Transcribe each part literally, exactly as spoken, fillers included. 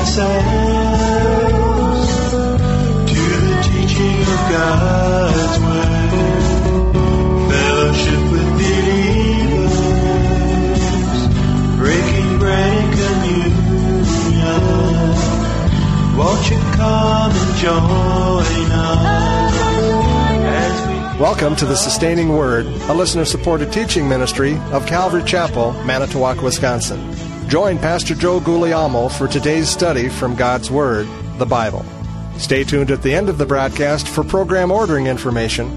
ourselves to the teaching of God's word, fellowship with believers, breaking bread and communion. Won't you come and join us as we... Welcome to the Sustaining Word, a listener-supported teaching ministry of Calvary Chapel, Manitowoc, Wisconsin. Join Pastor Joe Guglielmo for today's study from God's Word, the Bible. Stay tuned at the end of the broadcast for program ordering information.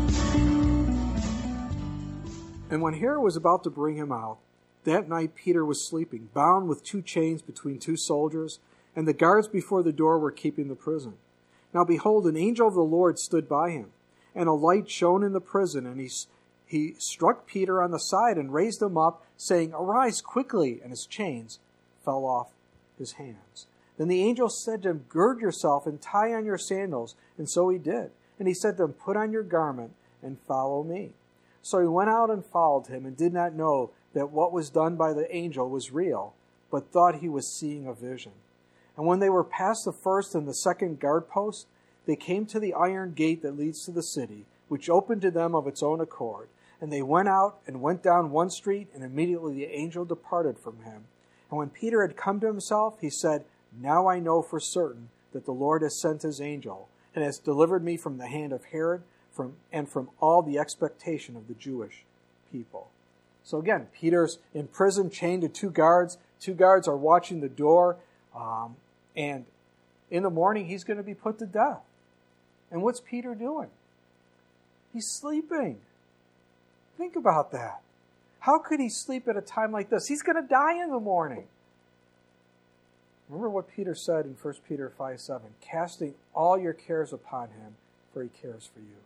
And when Herod was about to bring him out, that night Peter was sleeping, bound with two chains between two soldiers, and the guards before the door were keeping the prison. Now behold, an angel of the Lord stood by him, and a light shone in the prison, and he, he struck Peter on the side and raised him up, saying, "Arise quickly," and his chains fell off his hands. Then the angel said to him, "Gird yourself and tie on your sandals." And so he did. And he said to him, "Put on your garment and follow me." So he went out and followed him, and did not know that what was done by the angel was real, but thought he was seeing a vision. And when they were past the first and the second guard post, they came to the iron gate that leads to the city, which opened to them of its own accord. And they went out and went down one street, and immediately the angel departed from him. And when Peter had come to himself, he said, "Now I know for certain that the Lord has sent his angel, and has delivered me from the hand of Herod from, and from all the expectation of the Jewish people." So again, Peter's in prison, chained to two guards. Two guards are watching the door, um, and in the morning he's going to be put to death. And what's Peter doing? He's sleeping. Think about that. How could he sleep at a time like this? He's going to die in the morning. Remember what Peter said in First Peter five seven, "Casting all your cares upon him, for he cares for you."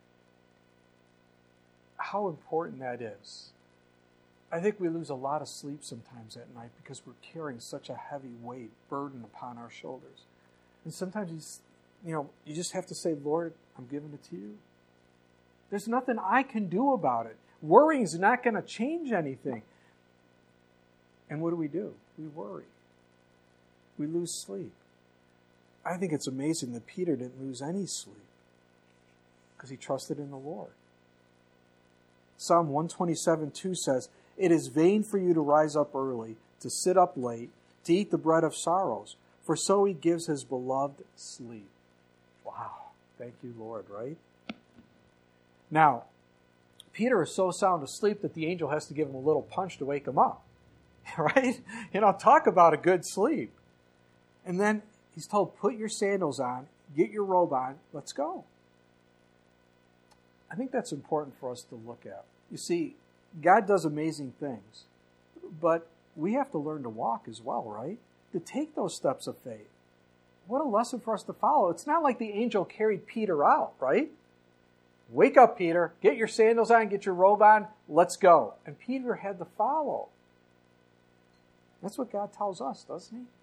How important that is. I think we lose a lot of sleep sometimes at night because we're carrying such a heavy weight, burden upon our shoulders. And sometimes you, you know, you just have to say, "Lord, I'm giving it to you." There's nothing I can do about it. Worrying is not going to change anything. And what do we do? We worry. We lose sleep. I think it's amazing that Peter didn't lose any sleep because he trusted in the Lord. Psalm one twenty-seven two says, "It is vain for you to rise up early, to sit up late, to eat the bread of sorrows, for so he gives his beloved sleep." Wow. Thank you, Lord, right? Now, Peter is so sound asleep that the angel has to give him a little punch to wake him up. Right? You know, talk about a good sleep. And then he's told, "Put your sandals on, get your robe on, let's go." I think that's important for us to look at. You see, God does amazing things, but we have to learn to walk as well, right? To take those steps of faith. What a lesson for us to follow. It's not like the angel carried Peter out, right? "Wake up, Peter. Get your sandals on, get your robe on, let's go." And Peter had to follow. That's what God tells us, doesn't he?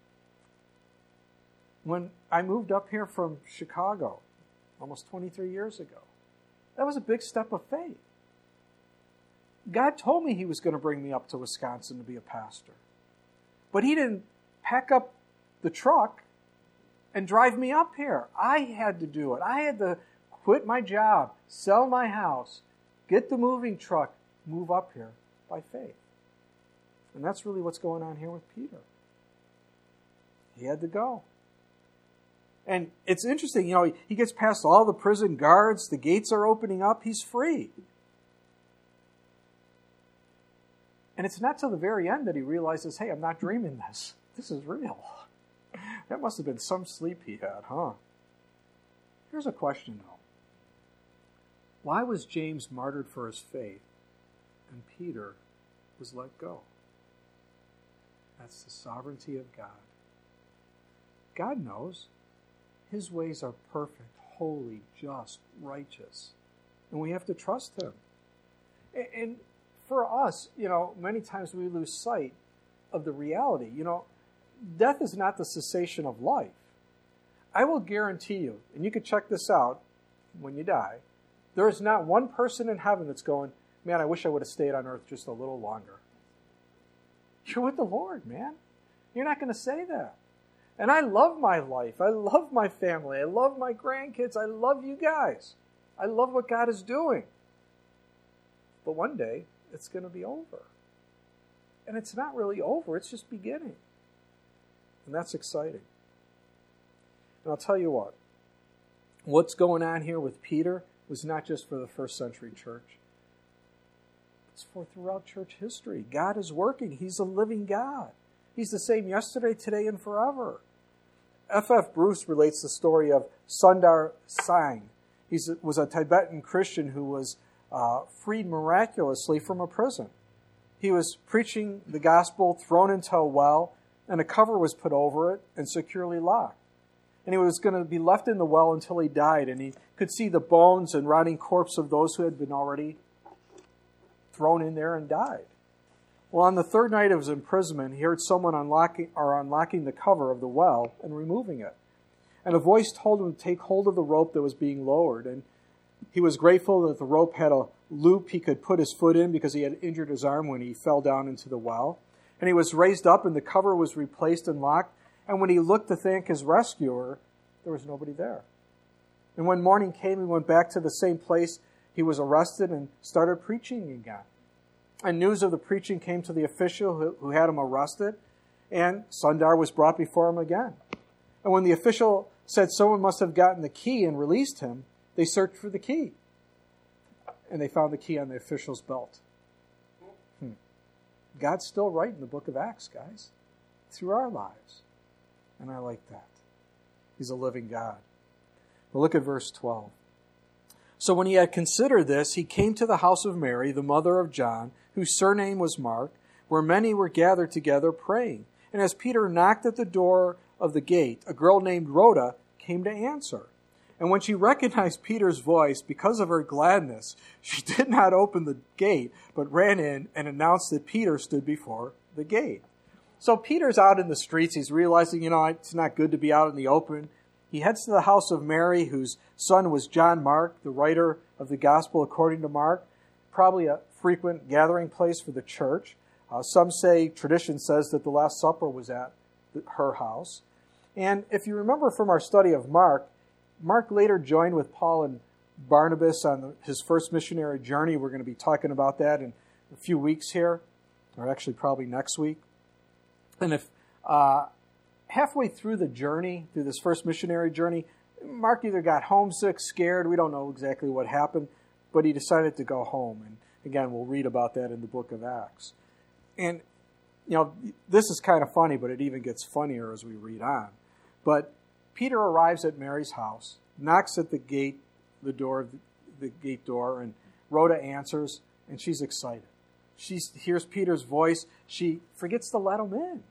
When I moved up here from Chicago almost twenty-three years ago, that was a big step of faith. God told me he was going to bring me up to Wisconsin to be a pastor. But he didn't pack up the truck and drive me up here. I had to do it. I had to quit my job, sell my house, get the moving truck, move up here by faith. And that's really what's going on here with Peter. He had to go. And it's interesting, you know, he gets past all the prison guards, the gates are opening up, he's free. And it's not till the very end that he realizes, hey, I'm not dreaming this. This is real. That must have been some sleep he had, huh? Here's a question, though. Why was James martyred for his faith and Peter was let go? That's the sovereignty of God. God knows. His ways are perfect, holy, just, righteous. And we have to trust him. And for us, you know, many times we lose sight of the reality. You know, death is not the cessation of life. I will guarantee you, and you can check this out when you die, there is not one person in heaven that's going, man, I wish I would have stayed on earth just a little longer. You're with the Lord, man. You're not going to say that. And I love my life. I love my family. I love my grandkids. I love you guys. I love what God is doing. But one day, it's going to be over. And it's not really over. It's just beginning. And that's exciting. And I'll tell you what. What's going on here with Peter was not just for the first century church. It's for throughout church history. God is working. He's a living God. He's the same yesterday, today, and forever. F F Bruce relates the story of Sundar Singh. He was a Tibetan Christian who was uh, freed miraculously from a prison. He was preaching the gospel, thrown into a well, and a cover was put over it and securely locked. And he was going to be left in the well until he died, and he could see the bones and rotting corpse of those who had been already thrown in there and died. Well, on the third night of his imprisonment, he heard someone unlocking or unlocking the cover of the well and removing it. And a voice told him to take hold of the rope that was being lowered. And he was grateful that the rope had a loop he could put his foot in because he had injured his arm when he fell down into the well. And he was raised up and the cover was replaced and locked. And when he looked to thank his rescuer, there was nobody there. And when morning came, he went back to the same place. He was arrested and started preaching again. And news of the preaching came to the official who, who had him arrested, and Sundar was brought before him again. And when the official said someone must have gotten the key and released him, they searched for the key. And they found the key on the official's belt. Hmm. God's still writing the book of Acts, guys, through our lives. And I like that. He's a living God. Well, look at verse twelve. So when he had considered this, he came to the house of Mary, the mother of John, whose surname was Mark, where many were gathered together praying. And as Peter knocked at the door of the gate, a girl named Rhoda came to answer. And when she recognized Peter's voice, because of her gladness, she did not open the gate, but ran in and announced that Peter stood before the gate. So Peter's out in the streets. He's realizing, you know, it's not good to be out in the open. He heads to the house of Mary, whose son was John Mark, the writer of the gospel according to Mark, probably a frequent gathering place for the church. Uh, some say, tradition says that the Last Supper was at the, her house. And if you remember from our study of Mark, Mark later joined with Paul and Barnabas on the, his first missionary journey. We're going to be talking about that in a few weeks here, or actually probably next week. And if uh, halfway through the journey, through this first missionary journey, Mark either got homesick, scared, we don't know exactly what happened, but he decided to go home. And again, we'll read about that in the book of Acts. And, you know, this is kind of funny, but it even gets funnier as we read on. But Peter arrives at Mary's house, knocks at the gate, the door, the gate door, and Rhoda answers, and she's excited. She hears Peter's voice. She forgets to let him in.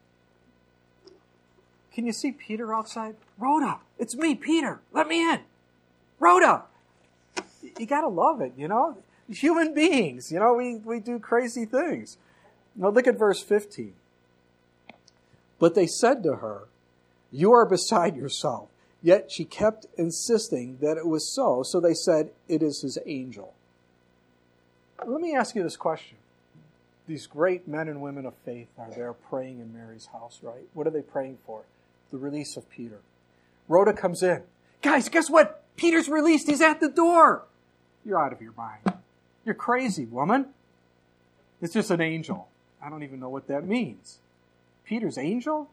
Can you see Peter outside? Rhoda, it's me, Peter. Let me in. Rhoda. You got to love it, you know. Human beings, you know, we, we do crazy things. Now look at verse fifteen. But they said to her, "You are beside yourself." Yet she kept insisting that it was so. So they said, "It is his angel." Let me ask you this question. These great men and women of faith are there praying in Mary's house, right? What are they praying for? The release of Peter. Rhoda comes in. "Guys, guess what? Peter's released. He's at the door." You're out of your mind. You're crazy, woman. It's just an angel. I don't even know what that means. Peter's angel?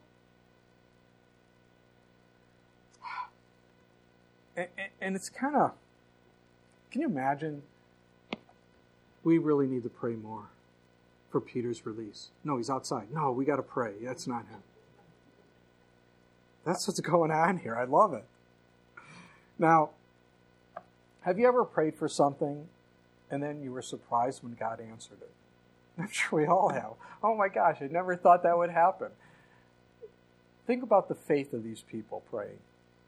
And it's kind of, can you imagine? We really need to pray more for Peter's release. No, he's outside. No, we got to pray. That's not him. That's what's going on here. I love it. Now, have you ever prayed for something and then you were surprised when God answered it? I'm sure we all have. Oh my gosh, I never thought that would happen. Think about the faith of these people praying.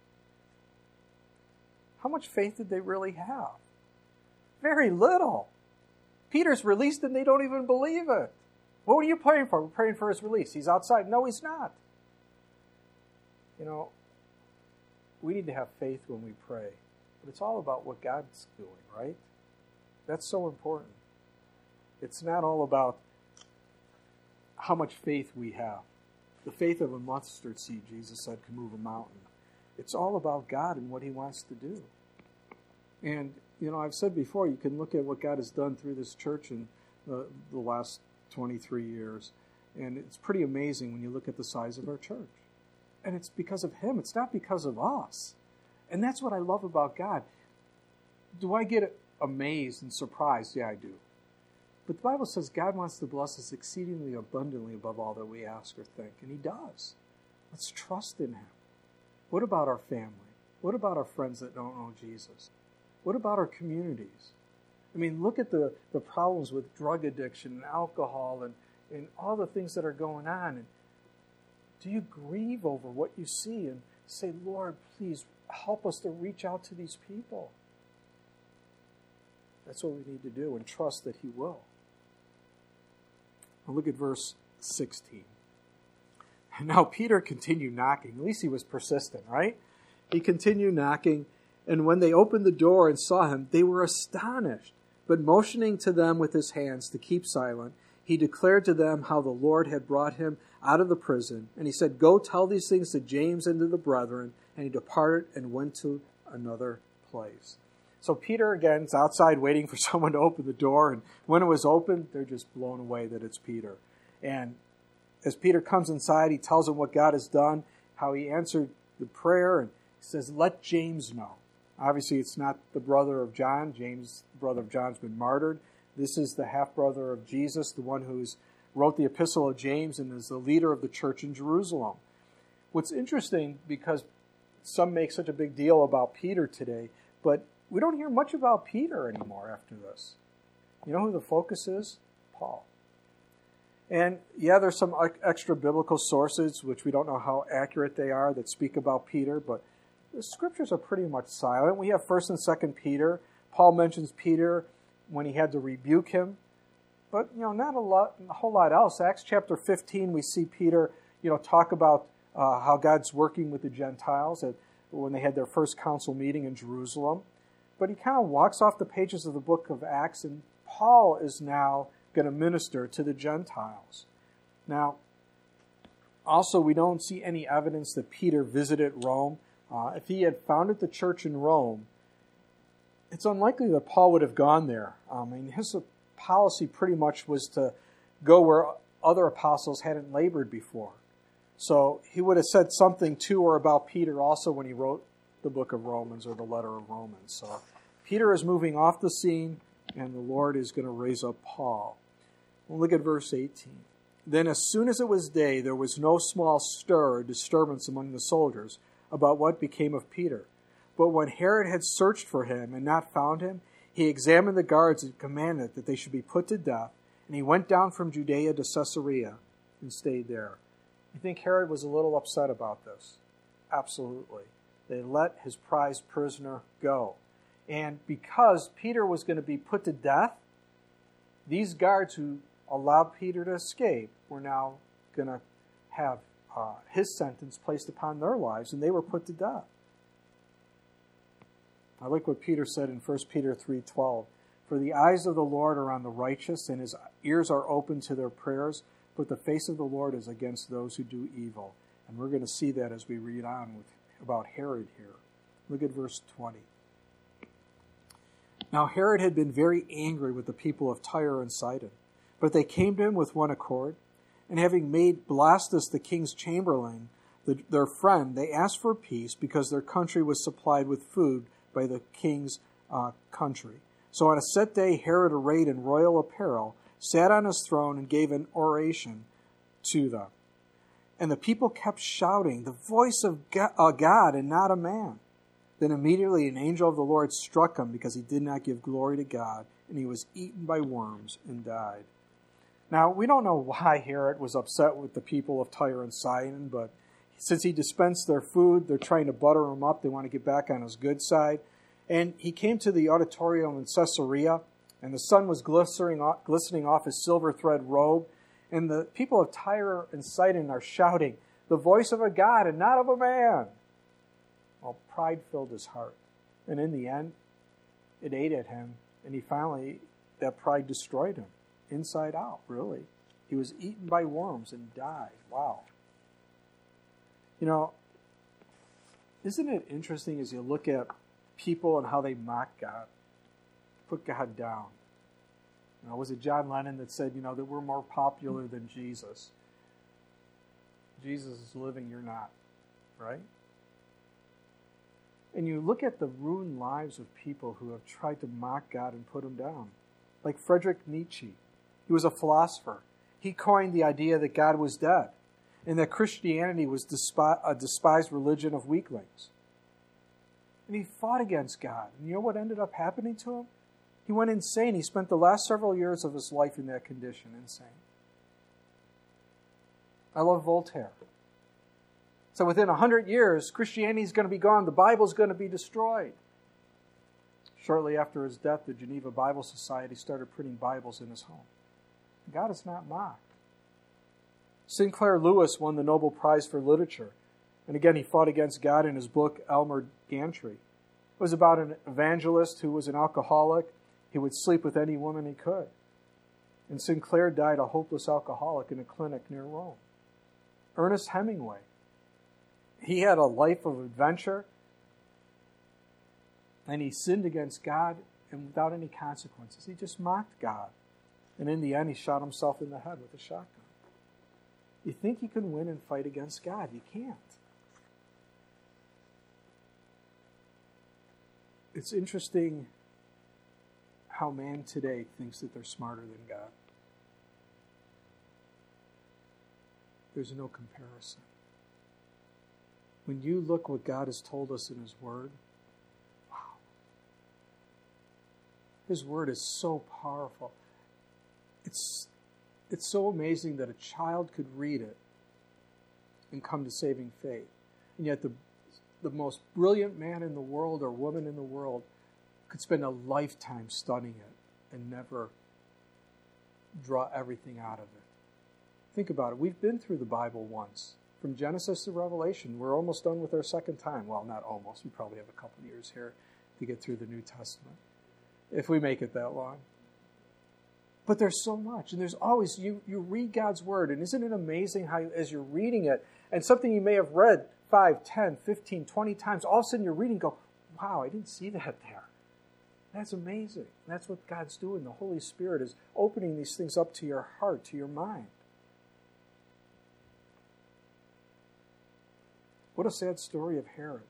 How much faith did they really have? Very little. Peter's released and they don't even believe it. What were you praying for? We're praying for his release. He's outside. No, he's not. You know, we need to have faith when we pray. But it's all about what God's doing, right? That's so important. It's not all about how much faith we have. The faith of a mustard seed, Jesus said, can move a mountain. It's all about God and what he wants to do. And, you know, I've said before, you can look at what God has done through this church in the, the last twenty-three years, and it's pretty amazing when you look at the size of our church. And it's because of him. It's not because of us. And that's what I love about God. Do I get amazed and surprised? Yeah, I do. But the Bible says God wants to bless us exceedingly abundantly above all that we ask or think. And he does. Let's trust in him. What about our family? What about our friends that don't know Jesus? What about our communities? I mean, look at the, the problems with drug addiction and alcohol and, and all the things that are going on. And do you grieve over what you see and say, Lord, please help us to reach out to these people? That's what we need to do, and trust that he will. Now look at verse sixteen. And now Peter continued knocking. At least he was persistent, right? He continued knocking, and when they opened the door and saw him, they were astonished. But motioning to them with his hands to keep silent, he declared to them how the Lord had brought him out of the prison. And he said, Go tell these things to James and to the brethren. And he departed and went to another place. So Peter, again, is outside waiting for someone to open the door. And when it was opened, they're just blown away that it's Peter. And as Peter comes inside, he tells them what God has done, how he answered the prayer. And he says, let James know. Obviously, it's not the brother of John. James, the brother of John's been martyred. This is the half-brother of Jesus, the one who's wrote the epistle of James and is the leader of the church in Jerusalem. What's interesting, because some make such a big deal about Peter today, but we don't hear much about Peter anymore after this. You know who the focus is? Paul. And yeah, there's some extra biblical sources, which we don't know how accurate they are, that speak about Peter, but the scriptures are pretty much silent. We have First and Second Peter. Paul mentions Peter when he had to rebuke him, but you know, not a lot, a whole lot else. Acts chapter fifteen, we see Peter, you know, talk about uh, how God's working with the Gentiles at, when they had their first council meeting in Jerusalem. But he kind of walks off the pages of the book of Acts, and Paul is now going to minister to the Gentiles. Now, also, we don't see any evidence that Peter visited Rome. Uh, if he had founded the church in Rome, it's unlikely that Paul would have gone there. I mean, his policy pretty much was to go where other apostles hadn't labored before. So he would have said something to or about Peter also when he wrote the book of Romans or the letter of Romans. So Peter is moving off the scene, and the Lord is going to raise up Paul. Well, look at verse eighteen. Then as soon as it was day, there was no small stir or disturbance among the soldiers about what became of Peter. But when Herod had searched for him and not found him, he examined the guards and commanded that they should be put to death. And he went down from Judea to Caesarea and stayed there. You think Herod was a little upset about this? Absolutely. They let his prized prisoner go. And because Peter was going to be put to death, these guards who allowed Peter to escape were now going to have uh, his sentence placed upon their lives, and they were put to death. I like what Peter said in First Peter three twelve. For the eyes of the Lord are on the righteous, and his ears are open to their prayers, but the face of the Lord is against those who do evil. And we're going to see that as we read on with, about Herod here. Look at verse twenty. Now Herod had been very angry with the people of Tyre and Sidon, but they came to him with one accord, and having made Blastus the king's chamberlain the, their friend, they asked for peace because their country was supplied with food by the king's uh, country. So on a set day, Herod, arrayed in royal apparel, sat on his throne and gave an oration to them. And the people kept shouting, the voice of God and not a man. Then immediately an angel of the Lord struck him because he did not give glory to God, and he was eaten by worms and died. Now, we don't know why Herod was upset with the people of Tyre and Sidon, but since he dispensed their food, they're trying to butter him up. They want to get back on his good side. And he came to the auditorium in Caesarea, and the sun was glistening off, glistening off his silver thread robe. And the people of Tyre and Sidon are shouting, the voice of a God and not of a man. Well, pride filled his heart. And in the end, it ate at him, and he finally, that pride destroyed him, inside out, really. He was eaten by worms and died. Wow. You know, isn't it interesting as you look at people and how they mock God, put God down? You know, was it John Lennon that said, you know, that we're more popular than Jesus? Jesus is living, you're not, right? And you look at the ruined lives of people who have tried to mock God and put him down. Like Friedrich Nietzsche. He was a philosopher. He coined the idea that God was dead and that Christianity was a despised religion of weaklings. And he fought against God. And you know what ended up happening to him? He went insane. He spent the last several years of his life in that condition, insane. I love Voltaire. So within a hundred years, Christianity is going to be gone. The Bible is going to be destroyed. Shortly after his death, the Geneva Bible Society started printing Bibles in his home. God is not mocked. Sinclair Lewis won the Nobel Prize for Literature. And again, he fought against God in his book, Elmer Gantry. It was about an evangelist who was an alcoholic. He would sleep with any woman he could. And Sinclair died a hopeless alcoholic in a clinic near Rome. Ernest Hemingway. He had a life of adventure, and he sinned against God and without any consequences. He just mocked God. And in the end, he shot himself in the head with a shotgun. You think you can win and fight against God? You can't. It's interesting how man today thinks that they're smarter than God. There's no comparison. When you look what God has told us in His Word, wow. His Word is so powerful. It's, it's so amazing that a child could read it and come to saving faith. And yet the, the most brilliant man in the world or woman in the world could spend a lifetime studying it and never draw everything out of it. Think about it. We've been through the Bible once. From Genesis to Revelation, we're almost done with our second time. Well, not almost. We probably have a couple years here to get through the New Testament, if we make it that long. But there's so much, and there's always, you, you read God's Word, and isn't it amazing how as you're reading it, and something you may have read five, ten, fifteen, twenty times, all of a sudden you're reading and go, wow, I didn't see that there. That's amazing. That's what God's doing. The Holy Spirit is opening these things up to your heart, to your mind. What a sad story of Herod.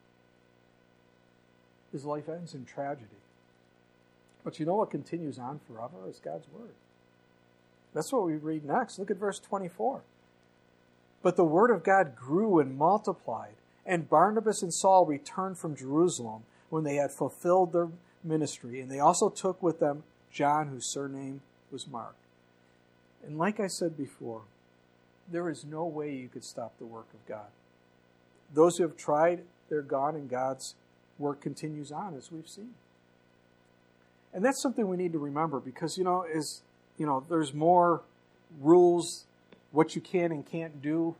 His life ends in tragedy. But you know what continues on forever is God's Word. That's what we read next. Look at verse twenty-four. But the Word of God grew and multiplied, and Barnabas and Saul returned from Jerusalem when they had fulfilled their ministry, and they also took with them John, whose surname was Mark. And like I said before, there is no way you could stop the work of God. Those who have tried, they're gone, and God's work continues on, as we've seen. And that's something we need to remember, because, you know, is you know, there's more rules, what you can and can't do.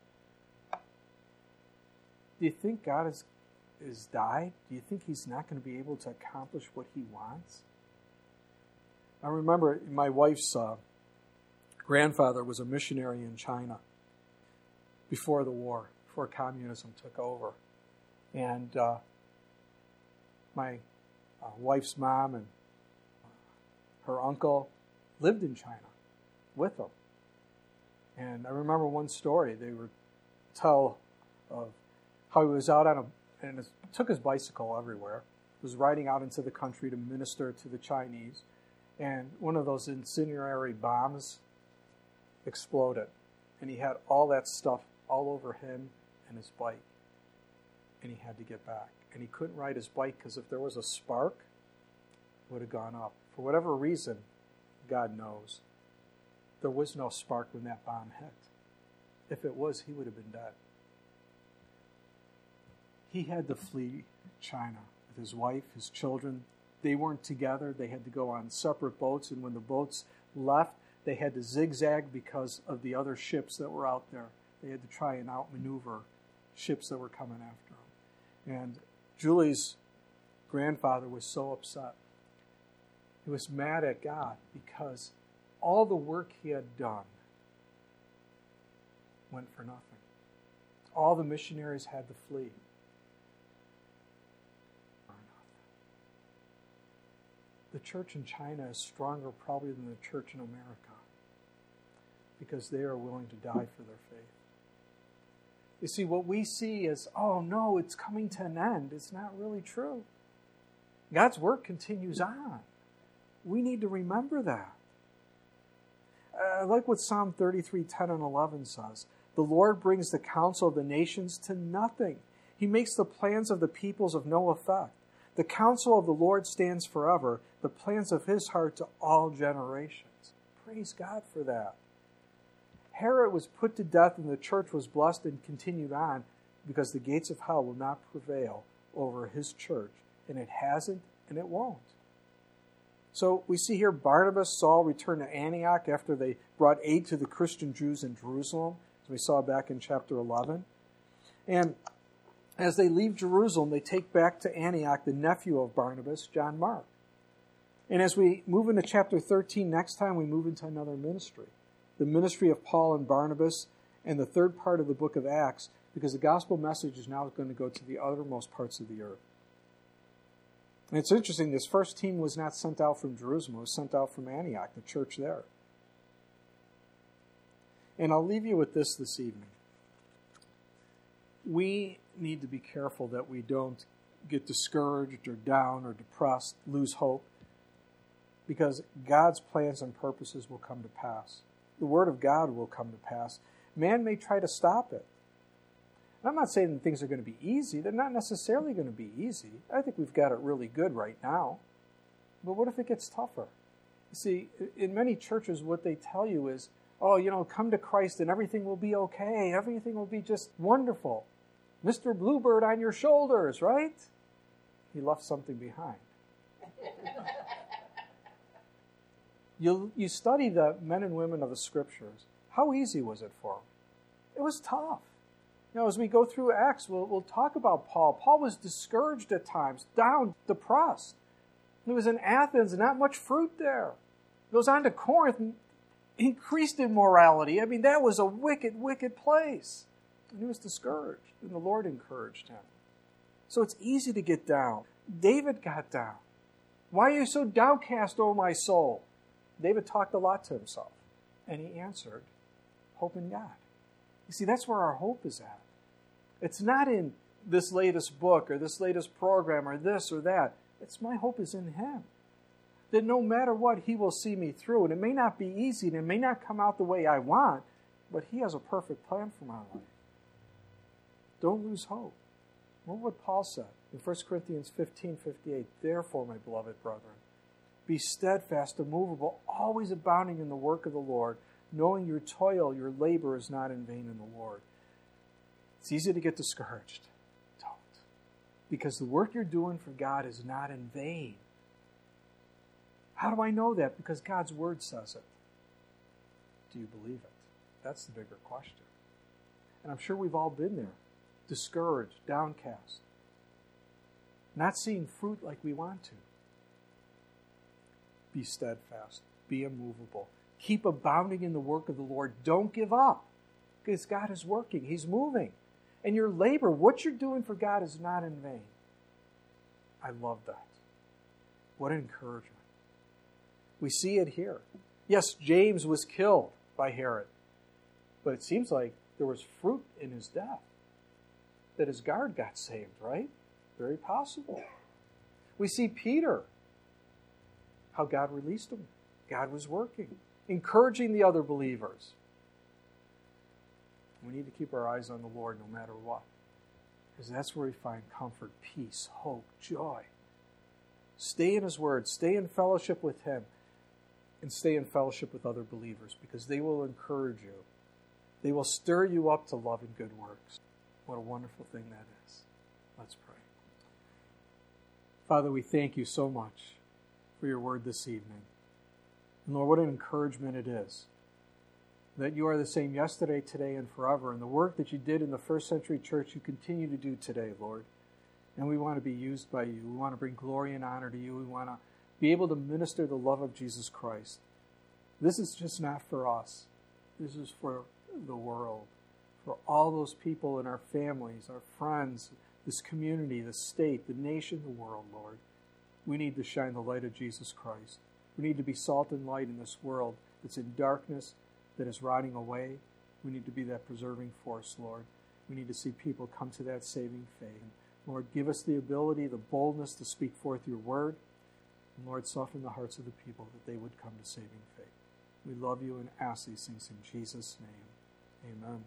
Do you think God has, has died? Do you think He's not going to be able to accomplish what He wants? I remember my wife's uh, grandfather was a missionary in China before the war, before communism took over. And uh, my uh, wife's mom and her uncle lived in China with them. And I remember one story. They would tell of how he was out on a, and took his bicycle everywhere, was riding out into the country to minister to the Chinese, and one of those incendiary bombs exploded. And he had all that stuff all over him and his bike. And he had to get back. And he couldn't ride his bike because if there was a spark, it would have gone up. For whatever reason, God knows, there was no spark when that bomb hit. If it was, he would have been dead. He had to flee China with his wife, his children. They weren't together. They had to go on separate boats. And when the boats left, they had to zigzag because of the other ships that were out there. They had to try and outmaneuver ships that were coming after them. And Julie's grandfather was so upset. He was mad at God because all the work he had done went for nothing. all the missionaries had to flee. The church in China is stronger probably than the church in America because they are willing to die for their faith. You see, what we see is, oh no, it's coming to an end. It's not really true. God's work continues on. We need to remember that. I like what Psalm thirty-three, ten and eleven says. The Lord brings the counsel of the nations to nothing. He makes the plans of the peoples of no effect. The counsel of the Lord stands forever, the plans of his heart to all generations. Praise God for that. Herod was put to death and the church was blessed and continued on because the gates of hell will not prevail over his church. And it hasn't and it won't. So we see here Barnabas, Saul return to Antioch after they brought aid to the Christian Jews in Jerusalem, as we saw back in chapter eleven. And as they leave Jerusalem, they take back to Antioch the nephew of Barnabas, John Mark. And as we move into chapter thirteen, next time we move into another ministry. The ministry of Paul and Barnabas and the third part of the book of Acts, because the gospel message is now going to go to the uttermost parts of the earth. And it's interesting, this first team was not sent out from Jerusalem, it was sent out from Antioch, the church there. And I'll leave you with this this evening. We need to be careful that we don't get discouraged or down or depressed, lose hope, because God's plans and purposes will come to pass. The Word of God will come to pass. Man may try to stop it. And I'm not saying that things are going to be easy. They're not necessarily going to be easy. I think we've got it really good right now. But what if it gets tougher? You see, in many churches, what they tell you is, oh, you know, come to Christ and everything will be okay. Everything will be just wonderful. Mister Bluebird on your shoulders, right? He left something behind. You, you study the men and women of the Scriptures. How easy was it for them? It was tough. You know, as we go through Acts, we'll, we'll talk about Paul. Paul was discouraged at times, down, depressed. He was in Athens, not much fruit there. He goes on to Corinth, increased immorality. I mean, that was a wicked, wicked place. And he was discouraged, and the Lord encouraged him. So it's easy to get down. David got down. Why are you so downcast, O my soul? David talked a lot to himself, and he answered, hope in God. You see, that's where our hope is at. It's not in this latest book or this latest program or this or that. It's my hope is in Him. That no matter what, He will see me through. And it may not be easy and it may not come out the way I want, but He has a perfect plan for my life. Don't lose hope. Remember what Paul said in First Corinthians fifteen fifty-eight. Therefore, my beloved brethren, be steadfast, immovable, always abounding in the work of the Lord, knowing your toil, your labor is not in vain in the Lord. It's easy to get discouraged. Don't. Because the work you're doing for God is not in vain. How do I know that? Because God's Word says it. Do you believe it? That's the bigger question. And I'm sure we've all been there. Discouraged, downcast. Not seeing fruit like we want to. Be steadfast. Be immovable. Keep abounding in the work of the Lord. Don't give up. Because God is working. He's moving. And your labor, what you're doing for God is not in vain. I love that. What an encouragement. We see it here. Yes, James was killed by Herod. But it seems like there was fruit in his death. That his guard got saved, right? Very possible. We see Peter. How God released him. God was working. Encouraging the other believers. We need to keep our eyes on the Lord no matter what. Because that's where we find comfort, peace, hope, joy. Stay in His Word. Stay in fellowship with Him. And stay in fellowship with other believers. Because they will encourage you. They will stir you up to love and good works. What a wonderful thing that is. Let's pray. Father, we thank You so much for Your Word this evening. And Lord, what an encouragement it is. That You are the same yesterday, today, and forever. And the work that You did in the first century church, You continue to do today, Lord. And we want to be used by You. We want to bring glory and honor to You. We want to be able to minister the love of Jesus Christ. This is just not for us. This is for the world, for all those people in our families, our friends, this community, the state, the nation, the world, Lord. We need to shine the light of Jesus Christ. We need to be salt and light in this world that's in darkness, that is rotting away. We need to be that preserving force, Lord. We need to see people come to that saving faith. Lord, give us the ability, the boldness to speak forth your word. And Lord, soften the hearts of the people that they would come to saving faith. We love you and ask these things in Jesus' name. Amen.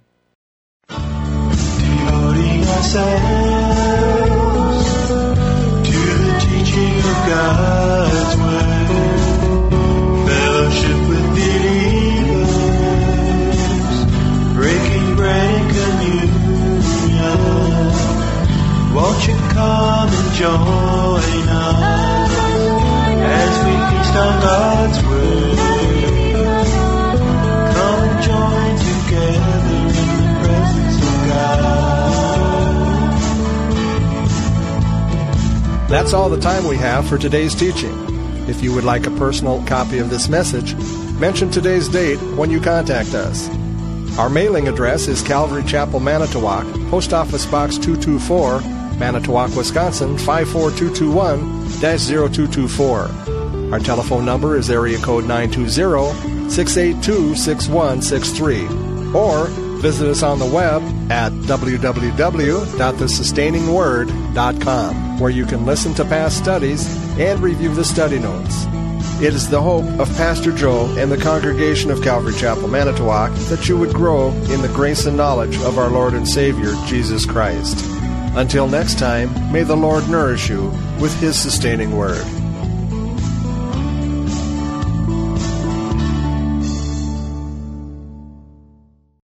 Devoting ourselves to the teaching of God's word, fellowship with believers, breaking bread and communion. Won't you come and join us as we feast on God's word? Come and join together in the presence of God. That's all the time we have for today's teaching. If you would like a personal copy of this message, mention today's date when you contact us. Our mailing address is Calvary Chapel, Manitowoc, Post Office Box two two four, Manitowoc, Wisconsin five four two two one dash zero two two four. Our telephone number is area code nine two zero, six eight two, six one six three. Or visit us on the web at w w w dot the sustaining word dot com, where you can listen to past studies and review the study notes. It is the hope of Pastor Joe and the congregation of Calvary Chapel, Manitowoc, that you would grow in the grace and knowledge of our Lord and Savior, Jesus Christ. Until next time, may the Lord nourish you with His sustaining word.